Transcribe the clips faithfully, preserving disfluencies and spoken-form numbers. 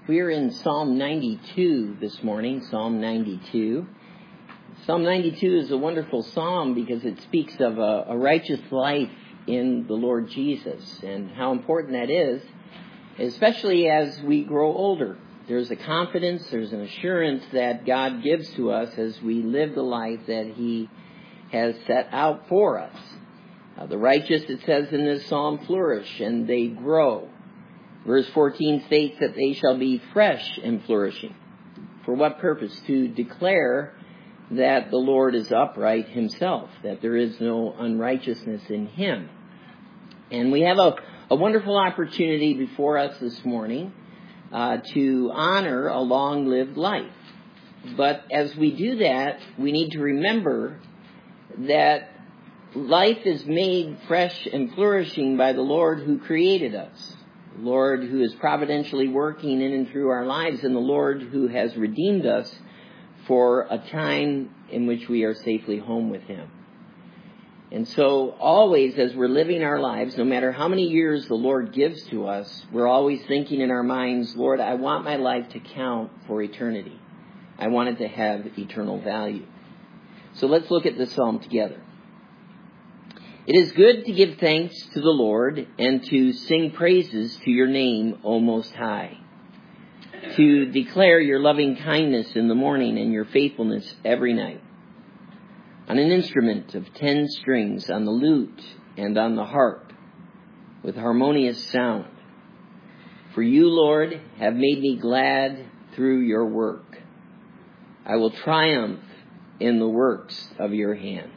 We're in Psalm ninety-two this morning, Psalm ninety-two. Psalm ninety-two is a wonderful psalm because it speaks of a, a righteous life in the Lord Jesus and how important that is, especially as we grow older. There's a confidence, there's an assurance that God gives to us as we live the life that He has set out for us. Uh, the righteous, it says in this psalm, flourish and they grow. Verse fourteen states that they shall be fresh and flourishing. For what purpose? To declare that the Lord is upright Himself, that there is no unrighteousness in Him. And we have a, a wonderful opportunity before us this morning uh, to honor a long-lived life. But as we do that, we need to remember that life is made fresh and flourishing by the Lord who created us. Lord who is providentially working in and through our lives, and the Lord who has redeemed us for a time in which we are safely home with Him. And so always as we're living our lives, no matter how many years the Lord gives to us, we're always thinking in our minds, Lord, I want my life to count for eternity. I want it to have eternal value. So let's look at this psalm together. It is good to give thanks to the Lord and to sing praises to your name, O Most High. To declare your loving kindness in the morning and your faithfulness every night. On an instrument of ten strings, on the lute and on the harp, with harmonious sound. For you, Lord, have made me glad through your work. I will triumph in the works of your hands.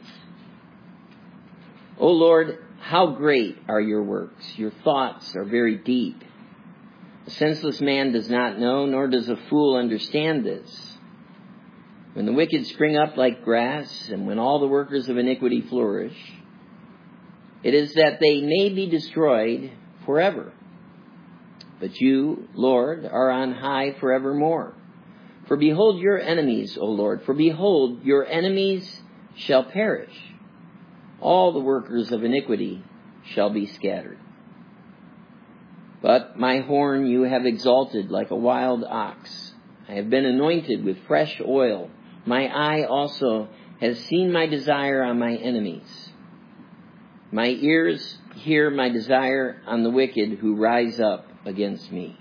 O Lord, how great are your works. Your thoughts are very deep. A senseless man does not know, nor does a fool understand this. When the wicked spring up like grass, and when all the workers of iniquity flourish, it is that they may be destroyed forever. But you, Lord, are on high forevermore. For behold your enemies, O Lord, for behold your enemies shall perish. All the workers of iniquity shall be scattered. But my horn you have exalted like a wild ox. I have been anointed with fresh oil. My eye also has seen my desire on my enemies. My ears hear my desire on the wicked who rise up against me.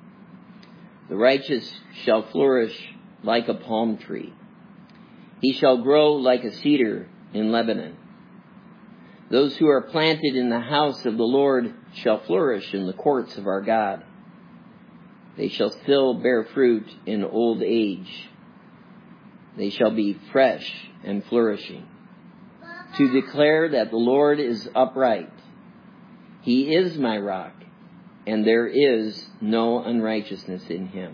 The righteous shall flourish like a palm tree. He shall grow like a cedar in Lebanon. Those who are planted in the house of the Lord shall flourish in the courts of our God. They shall still bear fruit in old age. They shall be fresh and flourishing, to declare that the Lord is upright. He is my rock, and there is no unrighteousness in Him.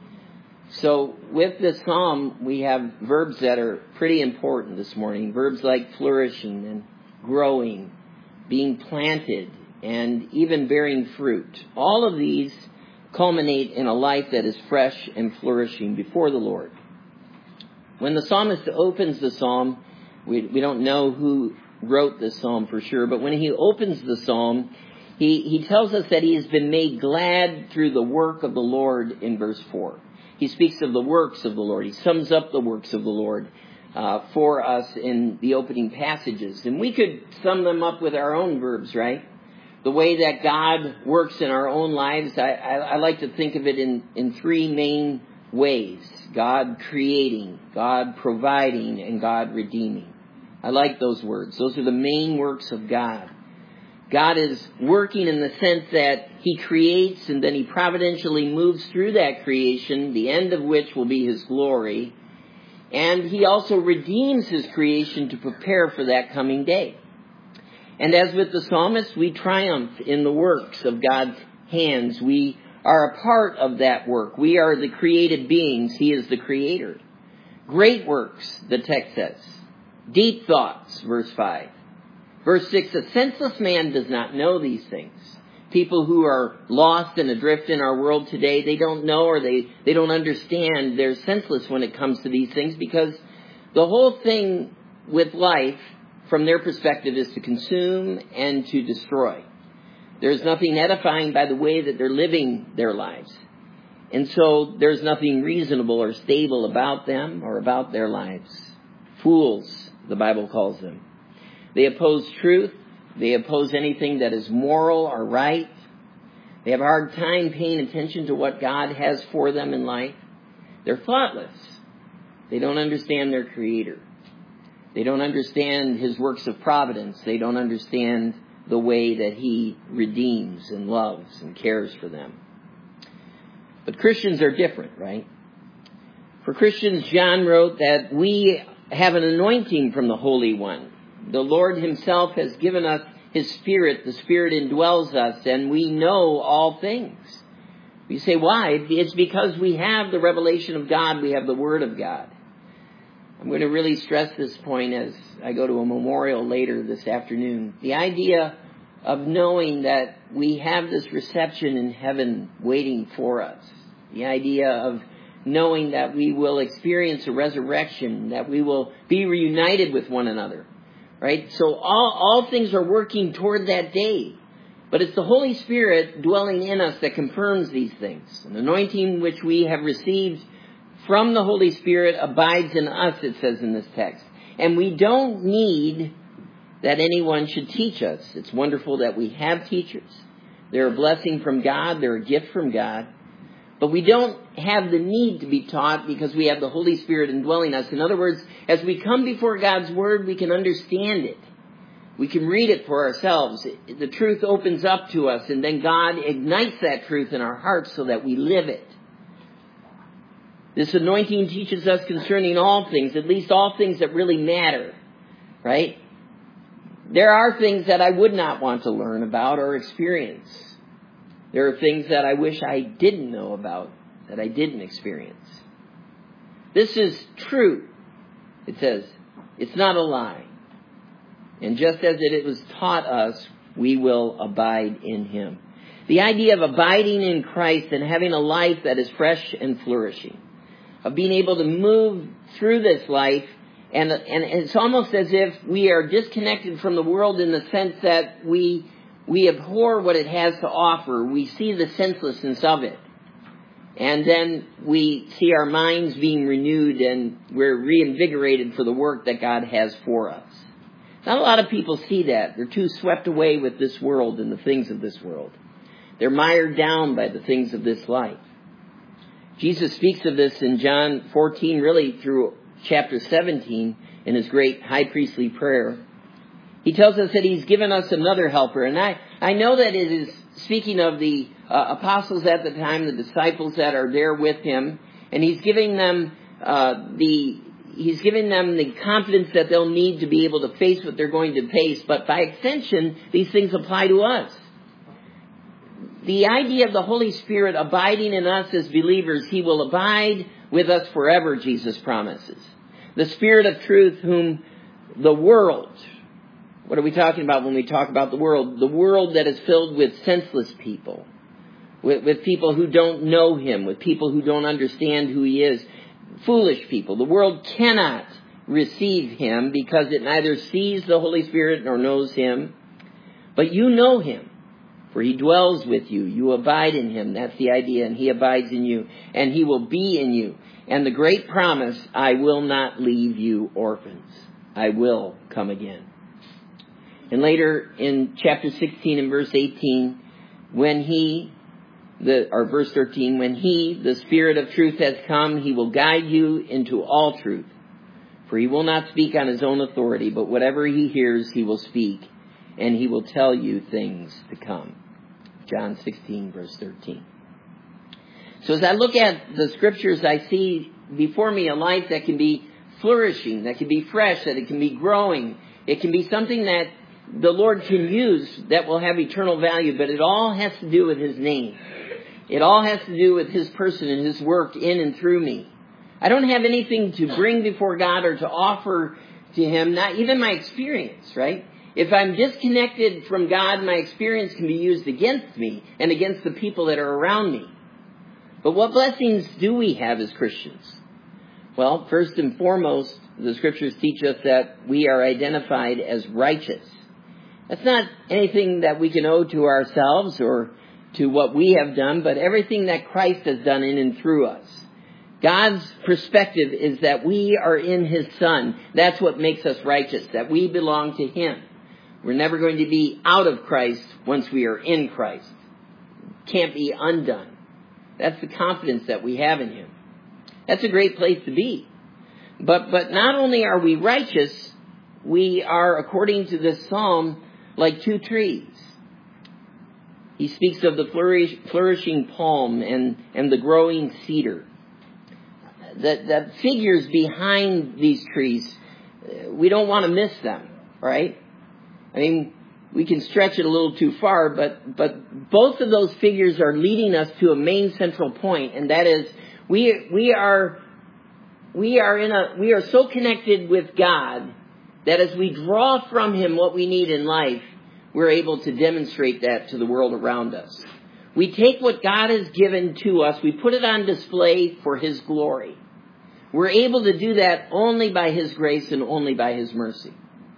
So with this psalm, we have verbs that are pretty important this morning. Verbs like flourishing and growing, being planted, and even bearing fruit. All of these culminate in a life that is fresh and flourishing before the Lord. When the psalmist opens the psalm, we, we don't know who wrote this psalm for sure, but when he opens the psalm, he, he tells us that he has been made glad through the work of the Lord in verse four. He speaks of the works of the Lord. He sums up the works of the Lord Uh, for us in the opening passages. And we could sum them up with our own verbs, right? The way that God works in our own lives, I, I, I like to think of it in, in three main ways. God creating, God providing, and God redeeming. I like those words. Those are the main works of God. God is working in the sense that He creates and then He providentially moves through that creation, the end of which will be His glory. And He also redeems His creation to prepare for that coming day. And as with the psalmist, we triumph in the works of God's hands. We are a part of that work. We are the created beings. He is the creator. Great works, the text says. Deep thoughts, verse five. Verse six, a senseless man does not know these things. People who are lost and adrift in our world today, they don't know or they, they don't understand. They're senseless when it comes to these things because the whole thing with life, from their perspective, is to consume and to destroy. There's nothing edifying by the way that they're living their lives. And so there's nothing reasonable or stable about them or about their lives. Fools, the Bible calls them. They oppose truth. They oppose anything that is moral or right. They have a hard time paying attention to what God has for them in life. They're thoughtless. They don't understand their Creator. They don't understand His works of providence. They don't understand the way that He redeems and loves and cares for them. But Christians are different, right? For Christians, John wrote that we have an anointing from the Holy One. The Lord Himself has given us His Spirit. The Spirit indwells us, and we know all things. You say, why? It's because we have the revelation of God. We have the Word of God. I'm going to really stress this point as I go to a memorial later this afternoon. The idea of knowing that we have this reception in heaven waiting for us. The idea of knowing that we will experience a resurrection, that we will be reunited with one another. Right? So all, all things are working toward that day. But it's the Holy Spirit dwelling in us that confirms these things. An anointing which we have received from the Holy Spirit abides in us, it says in this text. And we don't need that anyone should teach us. It's wonderful that we have teachers. They're a blessing from God. They're a gift from God. But we don't have the need to be taught because we have the Holy Spirit indwelling us. In other words, as we come before God's Word, we can understand it. We can read it for ourselves. The truth opens up to us, and then God ignites that truth in our hearts so that we live it. This anointing teaches us concerning all things, at least all things that really matter, right? There are things that I would not want to learn about or experience. There are things that I wish I didn't know about, that I didn't experience. This is true. It says, it's not a lie. And just as it was taught us, we will abide in Him. The idea of abiding in Christ and having a life that is fresh and flourishing. Of being able to move through this life. And, and it's almost as if we are disconnected from the world in the sense that we, we abhor what it has to offer. We see the senselessness of it. And then we see our minds being renewed and we're reinvigorated for the work that God has for us. Not a lot of people see that. They're too swept away with this world and the things of this world. They're mired down by the things of this life. Jesus speaks of this in John fourteen, really through chapter seventeen, in His great high priestly prayer. He tells us that He's given us another helper. And I, I know that it is speaking of the uh, apostles at the time, the disciples that are there with Him. And He's giving them uh, the... He's giving them the confidence that they'll need to be able to face what they're going to face. But by extension, these things apply to us. The idea of the Holy Spirit abiding in us as believers, He will abide with us forever, Jesus promises. The Spirit of truth whom the world, what are we talking about when we talk about the world? The world that is filled with senseless people, with, with people who don't know Him, with people who don't understand who He is. Foolish people. The world cannot receive Him because it neither sees the Holy Spirit nor knows Him. But you know Him, for He dwells with you. You abide in Him. That's the idea. And He abides in you. And He will be in you. And the great promise, I will not leave you orphans. I will come again. And later in chapter sixteen and verse eighteen, when He... The, or verse thirteen, when He, the Spirit of truth, has come, He will guide you into all truth. For He will not speak on His own authority, but whatever He hears, He will speak, and He will tell you things to come. John sixteen, verse thirteen. So as I look at the Scriptures, I see before me a life that can be flourishing, that can be fresh, that it can be growing. It can be something that the Lord can use that will have eternal value, but it all has to do with His name. It all has to do with His person and His work in and through me. I don't have anything to bring before God or to offer to Him, not even my experience, right? If I'm disconnected from God, my experience can be used against me and against the people that are around me. But what blessings do we have as Christians? Well, first and foremost, the Scriptures teach us that we are identified as righteous. That's not anything that we can owe to ourselves or to what we have done, but everything that Christ has done in and through us. God's perspective is that we are in His Son. That's what makes us righteous, that we belong to Him. We're never going to be out of Christ once we are in Christ. Can't be undone. That's the confidence that we have in Him. That's a great place to be. But but not only are we righteous, we are, according to this psalm, like two trees. He speaks of the flourish, flourishing palm and, and the growing cedar. The, the figures behind these trees, we don't want to miss them, right? I mean, we can stretch it a little too far, but but both of those figures are leading us to a main central point, and that is we we are we are in a we are so connected with God that as we draw from Him what we need in life, we're able to demonstrate that to the world around us. We take what God has given to us, we put it on display for His glory. We're able to do that only by His grace and only by His mercy.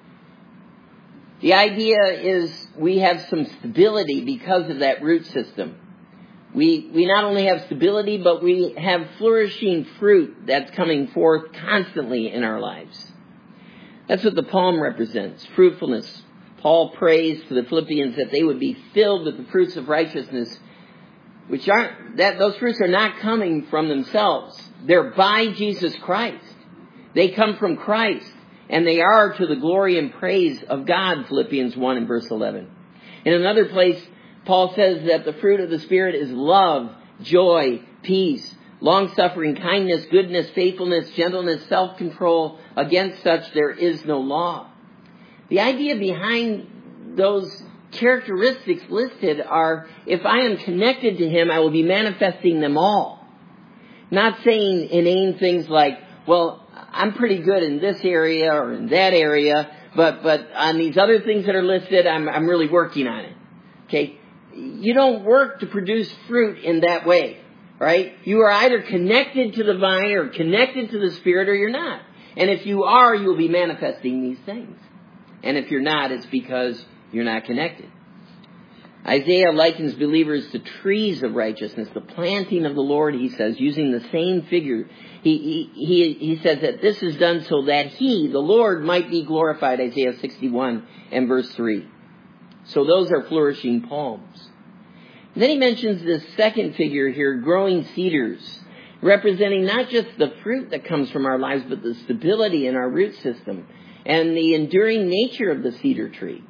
The idea is we have some stability because of that root system. We we not only have stability, but we have flourishing fruit that's coming forth constantly in our lives. That's what the palm represents, fruitfulness. Paul prays to the Philippians that they would be filled with the fruits of righteousness, which aren't, that those fruits are not coming from themselves. They're by Jesus Christ. They come from Christ, and they are to the glory and praise of God, Philippians one and verse eleven. In another place, Paul says that the fruit of the Spirit is love, joy, peace, long-suffering, kindness, goodness, faithfulness, gentleness, self-control. Against such there is no law. The idea behind those characteristics listed are, if I am connected to Him, I will be manifesting them all. Not saying inane things like, well, I'm pretty good in this area or in that area, but but on these other things that are listed, I'm I'm really working on it. Okay? You don't work to produce fruit in that way, right? You are either connected to the vine or connected to the Spirit, or you're not. And if you are, you'll be manifesting these things. And if you're not, it's because you're not connected. Isaiah likens believers to trees of righteousness, the planting of the Lord, he says, using the same figure. He, he, he, he says that this is done so that He, the Lord, might be glorified, Isaiah sixty-one and verse three. So those are flourishing palms. And then he mentions this second figure here, growing cedars, representing not just the fruit that comes from our lives, but the stability in our root system and the enduring nature of the cedar tree.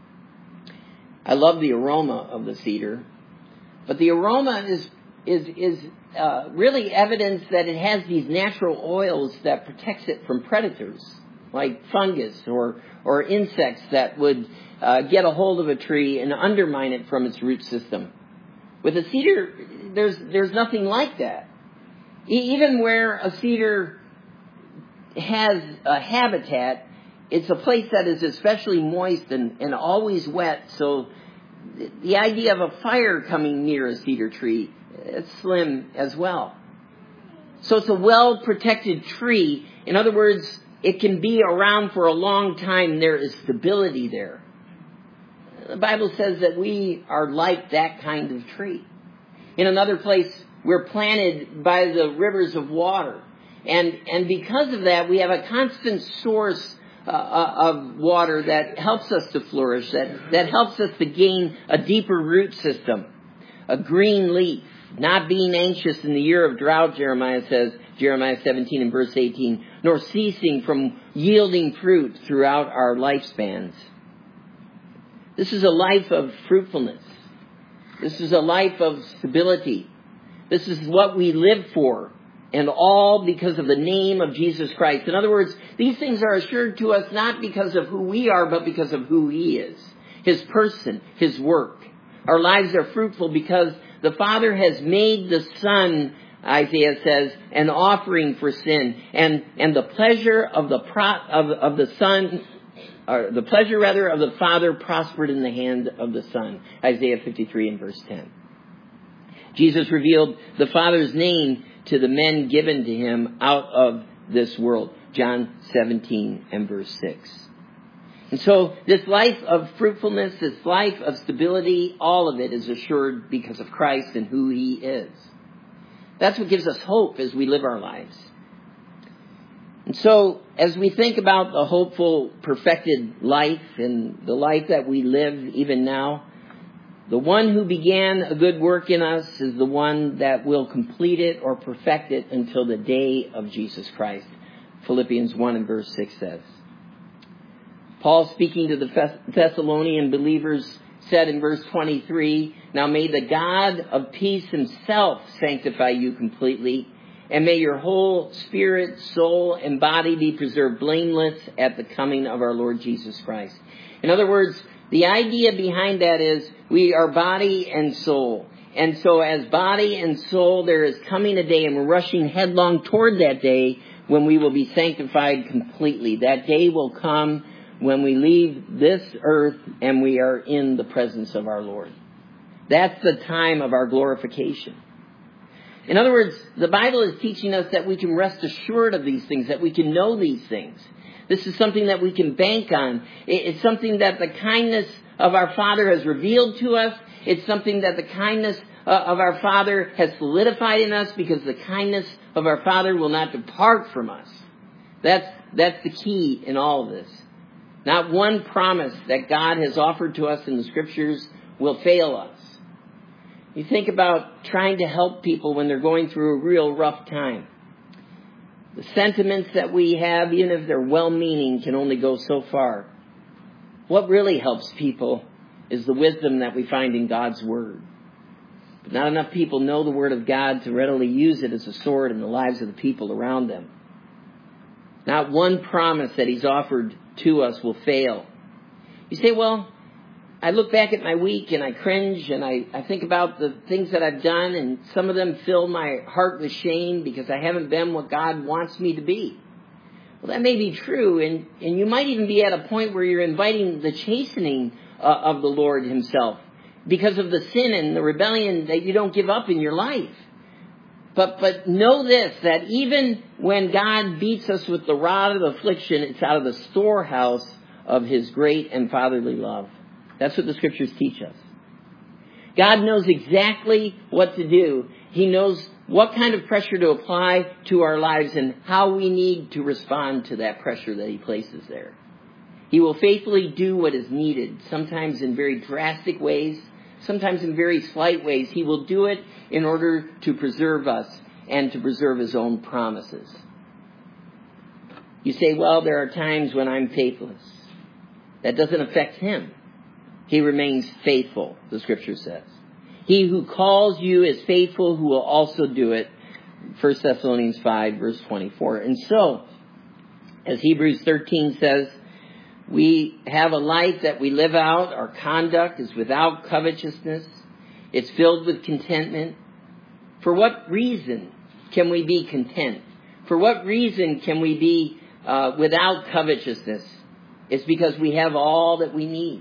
I love the aroma of the cedar, but the aroma is is is uh, really evidence that it has these natural oils that protects it from predators like fungus or or insects that would uh, get a hold of a tree and undermine it from its root system. With a cedar, there's there's nothing like that. E- even where a cedar has a habitat, it's a place that is especially moist and, and always wet, so the idea of a fire coming near a cedar tree, it's slim as well. So it's a well-protected tree. In other words, it can be around for a long time. There is stability there. The Bible says that we are like that kind of tree. In another place, we're planted by the rivers of water. And, and because of that, we have a constant source Uh, of water that helps us to flourish, that, that helps us to gain a deeper root system. A green leaf, not being anxious in the year of drought, Jeremiah says, Jeremiah seventeen and verse eighteen, nor ceasing from yielding fruit throughout our lifespans. This is a life of fruitfulness. This is a life of stability. This is what we live for. And all because of the name of Jesus Christ. In other words, these things are assured to us not because of who we are, but because of who He is. His person, His work. Our lives are fruitful because the Father has made the Son, Isaiah says, an offering for sin. And, and the pleasure of the pro, of, of the Son, or the pleasure rather of the Father prospered in the hand of the Son. Isaiah fifty-three and verse ten. Jesus revealed the Father's name to the men given to Him out of this world. John seventeen and verse six. And so this life of fruitfulness, this life of stability, all of it is assured because of Christ and who He is. That's what gives us hope as we live our lives. And so as we think about the hopeful, perfected life and the life that we live even now, the one who began a good work in us is the one that will complete it or perfect it until the day of Jesus Christ. Philippians one and verse six says. Paul, speaking to the Thessalonian believers, said in verse twenty-three, "Now may the God of peace Himself sanctify you completely, and may your whole spirit, soul, and body be preserved blameless at the coming of our Lord Jesus Christ." In other words, the idea behind that is we are body and soul. And so as body and soul, there is coming a day, and we're rushing headlong toward that day when we will be sanctified completely. That day will come when we leave this earth and we are in the presence of our Lord. That's the time of our glorification. In other words, the Bible is teaching us that we can rest assured of these things, that we can know these things. This is something that we can bank on. It's something that the kindness of our Father has revealed to us. It's something that the kindness of our Father has solidified in us, because the kindness of our Father will not depart from us. That's, that's the key in all of this. Not one promise that God has offered to us in the Scriptures will fail us. You think about trying to help people when they're going through a real rough time. The sentiments that we have, even if they're well-meaning, can only go so far. What really helps people is the wisdom that we find in God's Word. But not enough people know the Word of God to readily use it as a sword in the lives of the people around them. Not one promise that He's offered to us will fail. You say, well, I look back at my week and I cringe and I, I think about the things that I've done, and some of them fill my heart with shame because I haven't been what God wants me to be. Well, that may be true, and, and you might even be at a point where you're inviting the chastening uh, of the Lord Himself because of the sin and the rebellion that you don't give up in your life. But but know this, that even when God beats us with the rod of affliction, it's out of the storehouse of His great and fatherly love. That's what the Scriptures teach us. God knows exactly what to do. He knows what kind of pressure to apply to our lives and how we need to respond to that pressure that He places there. He will faithfully do what is needed, sometimes in very drastic ways, sometimes in very slight ways. He will do it in order to preserve us and to preserve His own promises. You say, well, there are times when I'm faithless. That doesn't affect Him. He remains faithful, the Scripture says. He who calls you is faithful, who will also do it. First Thessalonians five, verse twenty-four. And so, as Hebrews thirteen says, we have a life that we live out. Our conduct is without covetousness. It's filled with contentment. For what reason can we be content? For what reason can we be uh, without covetousness? It's because we have all that we need.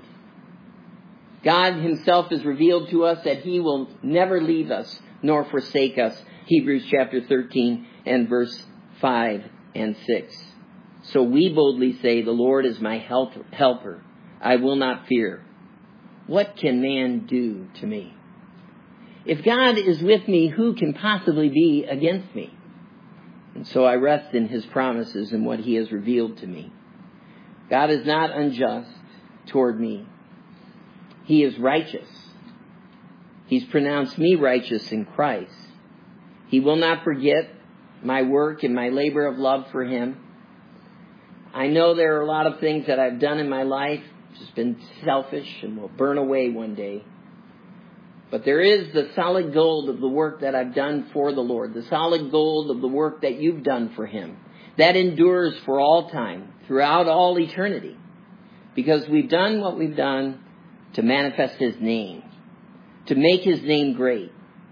God Himself has revealed to us that He will never leave us nor forsake us. Hebrews chapter thirteen and verse five and six. So we boldly say, the Lord is my helper. I will not fear. What can man do to me? If God is with me, who can possibly be against me? And so I rest in His promises and what He has revealed to me. God is not unjust toward me. He is righteous. He's pronounced me righteous in Christ. He will not forget my work and my labor of love for Him. I know there are a lot of things that I've done in my life, just been selfish and will burn away one day. But there is the solid gold of the work that I've done for the Lord, the solid gold of the work that you've done for Him. That endures for all time, throughout all eternity. Because we've done what we've done to manifest His name, to make His name great.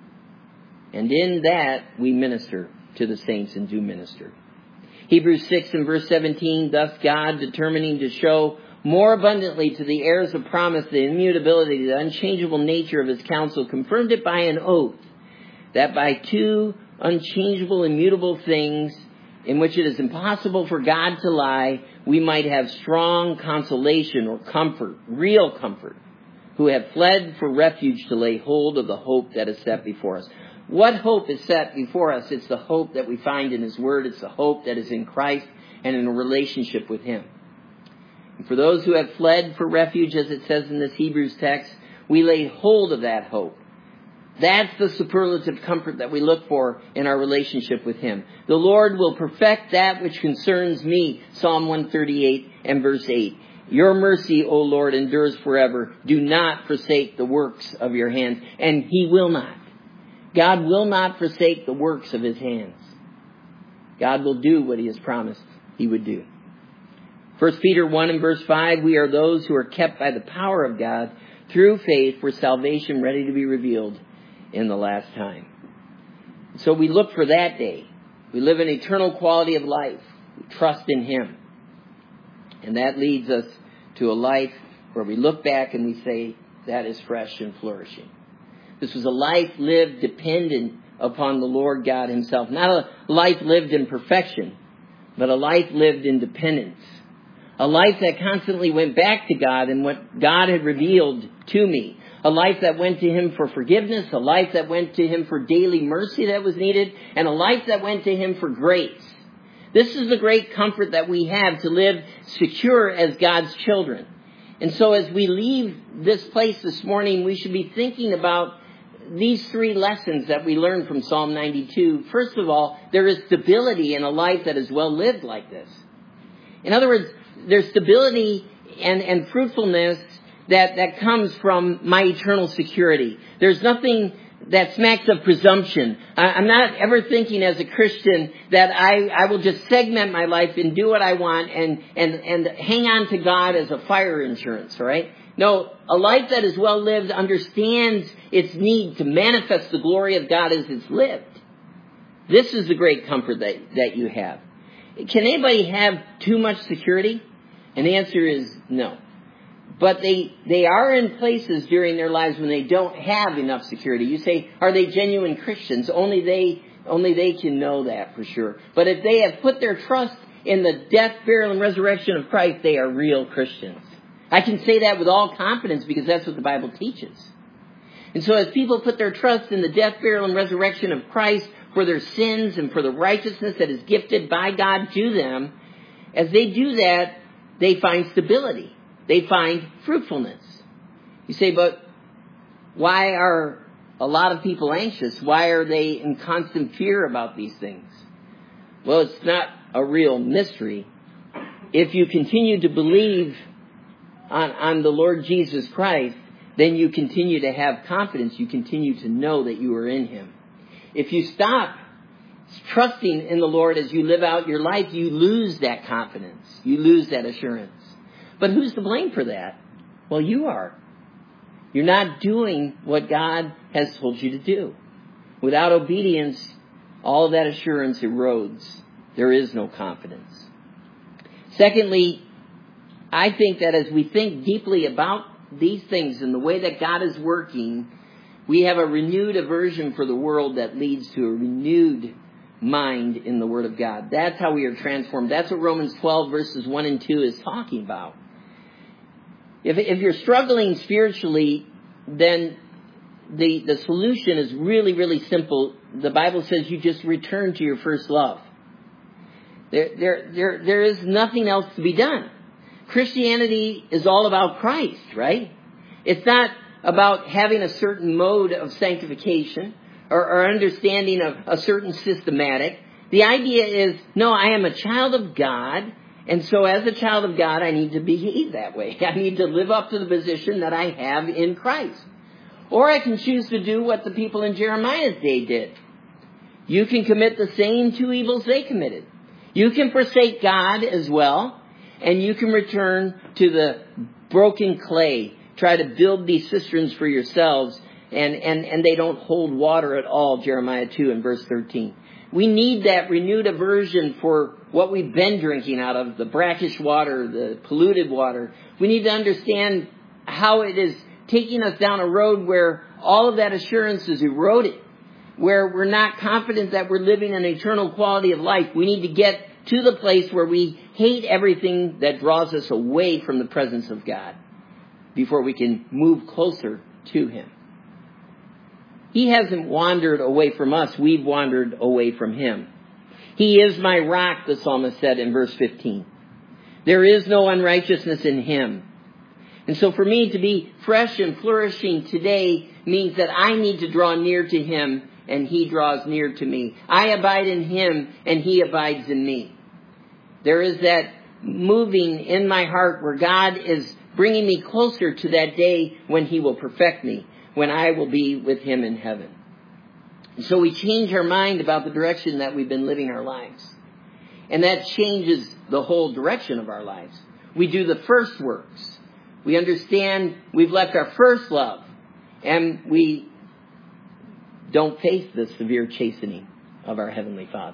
And in that, we minister to the saints and do minister. Hebrews six and verse seventeen, thus God, determining to show more abundantly to the heirs of promise the immutability, the unchangeable nature of His counsel, confirmed it by an oath, that by two unchangeable, immutable things in which it is impossible for God to lie, we might have strong consolation or comfort, real comfort, who have fled for refuge to lay hold of the hope that is set before us. What hope is set before us? It's the hope that we find in His Word. It's the hope that is in Christ and in a relationship with Him. And for those who have fled for refuge, as it says in this Hebrews text, we lay hold of that hope. That's the superlative comfort that we look for in our relationship with Him. The Lord will perfect that which concerns me, Psalm one thirty-eight and verse eight. Your mercy, O Lord, endures forever. Do not forsake the works of your hands. And He will not. God will not forsake the works of His hands. God will do what He has promised He would do. First Peter one and verse five, we are those who are kept by the power of God through faith for salvation ready to be revealed in the last time. So we look for that day. We live an eternal quality of life. We trust in Him. And that leads us to a life where we look back and we say, that is fresh and flourishing. This was a life lived dependent upon the Lord God Himself. Not a life lived in perfection, but a life lived in dependence. A life that constantly went back to God and what God had revealed to me. A life that went to Him for forgiveness. A life that went to Him for daily mercy that was needed. And a life that went to Him for grace. This is the great comfort that we have to live secure as God's children. And so as we leave this place this morning, we should be thinking about these three lessons that we learned from Psalm ninety-two. First of all, there is stability in a life that is well lived like this. In other words, there's stability and, and fruitfulness that, that comes from my eternal security. There's nothing that smacks of presumption. I, I'm not ever thinking as a Christian that I, I will just segment my life and do what I want and, and, and hang on to God as a fire insurance, all right? No, a life that is well lived understands its need to manifest the glory of God as it's lived. This is the great comfort that, that you have. Can anybody have too much security? And the answer is no. But they, they are in places during their lives when they don't have enough security. You say, are they genuine Christians? Only they, only they can know that for sure. But if they have put their trust in the death, burial, and resurrection of Christ, they are real Christians. I can say that with all confidence because that's what the Bible teaches. And so as people put their trust in the death, burial, and resurrection of Christ for their sins and for the righteousness that is gifted by God to them, as they do that, they find stability. They find fruitfulness. You say, but why are a lot of people anxious? Why are they in constant fear about these things? Well, it's not a real mystery. If you continue to believe on, on the Lord Jesus Christ, then you continue to have confidence. You continue to know that you are in Him. If you stop trusting in the Lord as you live out your life, you lose that confidence. You lose that assurance. But who's to blame for that? Well, you are. You're not doing what God has told you to do. Without obedience, all of that assurance erodes. There is no confidence. Secondly, I think that as we think deeply about these things and the way that God is working, we have a renewed aversion for the world that leads to a renewed mind in the Word of God. That's how we are transformed. That's what Romans twelve verses one and two is talking about. If, if you're struggling spiritually, then the, the solution is really, really simple. The Bible says you just return to your first love. There, there, there, there is nothing else to be done. Christianity is all about Christ, right? It's not about having a certain mode of sanctification or, or understanding of a certain systematic. The idea is, no, I am a child of God. And so as a child of God, I need to behave that way. I need to live up to the position that I have in Christ. Or I can choose to do what the people in Jeremiah's day did. You can commit the same two evils they committed. You can forsake God as well, and you can return to the broken clay. Try to build these cisterns for yourselves, and, and, and they don't hold water at all, Jeremiah two and verse thirteen. We need that renewed aversion for what we've been drinking out of, the brackish water, the polluted water. We need to understand how it is taking us down a road where all of that assurance is eroded. where we're not confident that we're living an eternal quality of life. We need to get to the place where we hate everything that draws us away from the presence of God before we can move closer to Him. He hasn't wandered away from us. We've wandered away from Him. He is my rock, the psalmist said in verse fifteen. There is no unrighteousness in Him. And so for me to be fresh and flourishing today means that I need to draw near to Him and He draws near to me. I abide in Him and He abides in me. There is that moving in my heart where God is bringing me closer to that day when He will perfect me, when I will be with Him in heaven. And so we change our mind about the direction that we've been living our lives. And that changes the whole direction of our lives. We do the first works. We understand we've left our first love. And we don't face the severe chastening of our Heavenly Father.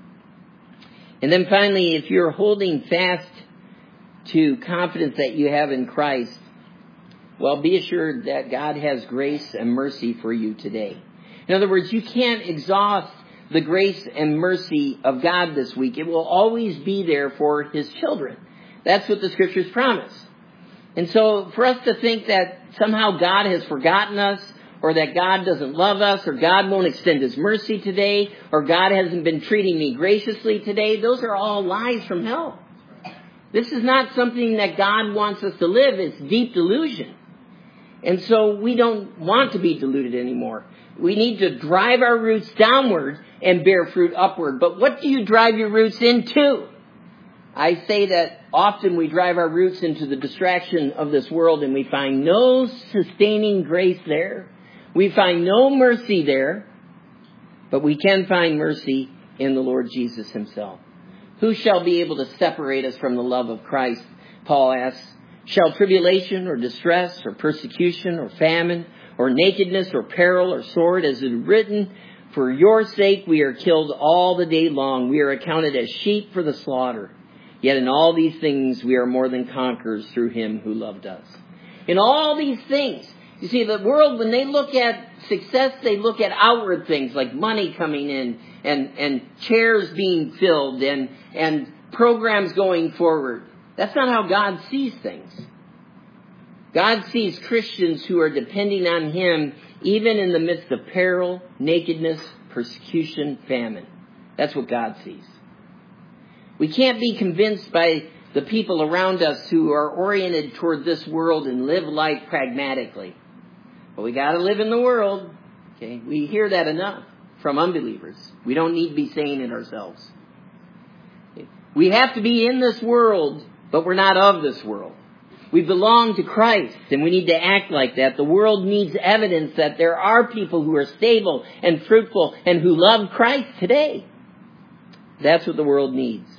And then finally, if you're holding fast to confidence that you have in Christ, well, be assured that God has grace and mercy for you today. In other words, you can't exhaust the grace and mercy of God this week. It will always be there for His children. That's what the Scriptures promise. And so for us to think that somehow God has forgotten us, or that God doesn't love us, or God won't extend His mercy today, or God hasn't been treating me graciously today, those are all lies from hell. This is not something that God wants us to live. It's deep delusion. And so we don't want to be deluded anymore. We need to drive our roots downward and bear fruit upward. But what do you drive your roots into? I say that often we drive our roots into the distraction of this world and we find no sustaining grace there. We find no mercy there. But we can find mercy in the Lord Jesus Himself. Who shall be able to separate us from the love of Christ? Paul asks. Shall tribulation or distress or persecution or famine or nakedness or peril or sword, as it is written, for your sake we are killed all the day long. We are accounted as sheep for the slaughter. Yet in all these things we are more than conquerors through Him who loved us. In all these things, you see, the world, when they look at success, they look at outward things like money coming in and, and chairs being filled and, and programs going forward. That's not how God sees things. God sees Christians who are depending on Him even in the midst of peril, nakedness, persecution, famine. That's what God sees. We can't be convinced by the people around us who are oriented toward this world and live life pragmatically. But we got to live in the world. Okay, we hear that enough from unbelievers. We don't need to be saying it ourselves. We have to be in this world, but we're not of this world. We belong to Christ, and we need to act like that. The world needs evidence that there are people who are stable and fruitful and who love Christ today. That's what the world needs.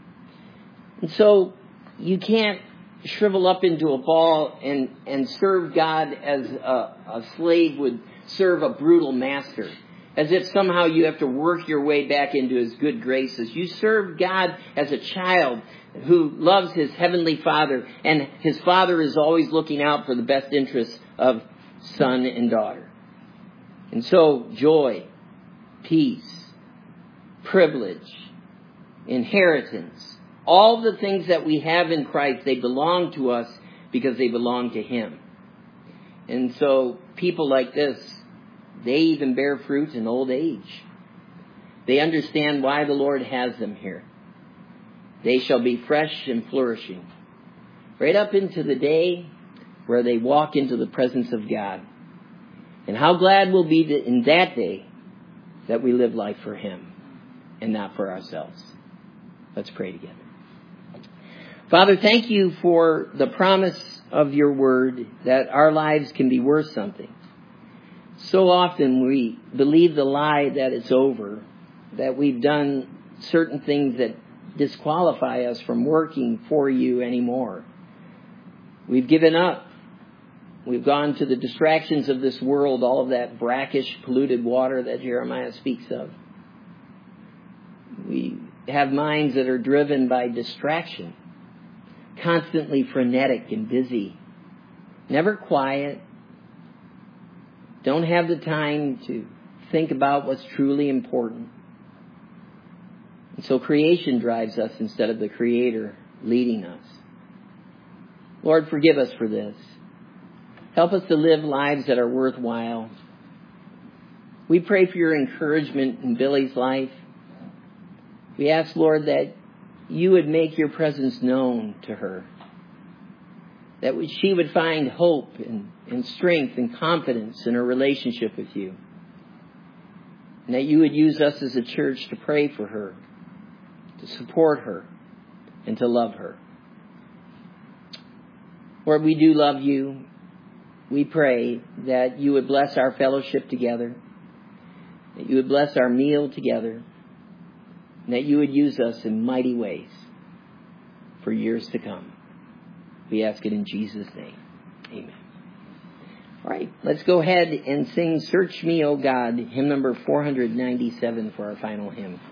And so you can't shrivel up into a ball and, and serve God as a, a slave would serve a brutal master. As if somehow you have to work your way back into His good graces. You serve God as a child who loves his heavenly Father, and his Father is always looking out for the best interests of son and daughter. And so joy, peace, privilege, inheritance, all the things that we have in Christ, they belong to us because they belong to Him. And so people like this, they even bear fruit in old age. They understand why the Lord has them here. They shall be fresh and flourishing, right up into the day where they walk into the presence of God. And how glad we'll be in that day that we live life for Him and not for ourselves. Let's pray together. Father, thank You for the promise of Your word that our lives can be worth something. So often we believe the lie that it's over, that we've done certain things that disqualify us from working for You anymore. We've given up. We've gone to the distractions of this world, all of that brackish, polluted water that Jeremiah speaks of. We have minds that are driven by distraction, constantly frenetic and busy, never quiet, don't have the time to think about what's truly important. And so creation drives us instead of the Creator leading us. Lord, forgive us for this. Help us to live lives that are worthwhile. We pray for your encouragement in Billy's life. We ask, Lord, that you would make your presence known to her. That she would find hope and, and strength and confidence in her relationship with you. And that you would use us as a church to pray for her, to support her, and to love her. Lord, we do love you. We pray that you would bless our fellowship together, that you would bless our meal together, and that you would use us in mighty ways for years to come. We ask it in Jesus' name. Amen. All right, let's go ahead and sing Search Me, O God, hymn number four ninety-seven for our final hymn.